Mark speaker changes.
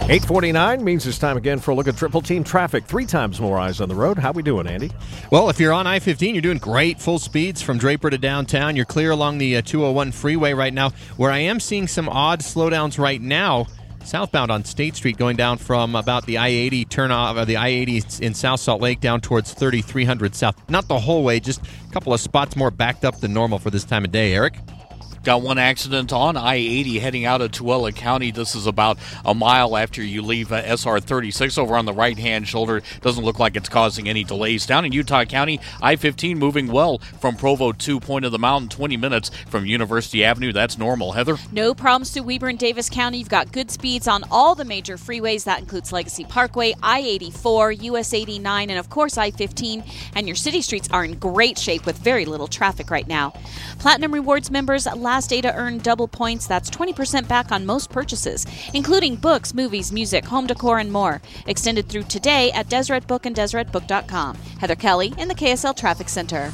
Speaker 1: 8:49 means it's time again for a look at Triple Team traffic. 3 times more eyes on the road. How we doing, Andy?
Speaker 2: Well, if you're on I-15, you're doing great. Full speeds from Draper to downtown. You're clear along the 201 freeway right now. Where I am seeing some odd slowdowns right now, southbound on State Street, going down from about the I-80 turnoff, the I-80 in South Salt Lake down towards 3300 South. Not the whole way, just a couple of spots more backed up than normal for this time of day. Eric?
Speaker 3: Got one accident on I-80 heading out of Tooele County. This is about a mile after you leave SR 36 over on the right-hand shoulder. Doesn't look like it's causing any delays. Down in Utah County, I-15 moving well from Provo to Point of the Mountain, 20 minutes from University Avenue. That's normal. Heather?
Speaker 4: No problems to Weber and Davis County. You've got good speeds on all the major freeways. That includes Legacy Parkway, I-84, US 89, and of course I-15. And your city streets are in great shape with very little traffic right now. Platinum Rewards members last day to earn double points. That's 20% back on most purchases, including books, movies, music, home decor, and more. Extended through today at Deseret Book and DeseretBook.com. Heather Kelly in the KSL Traffic Center.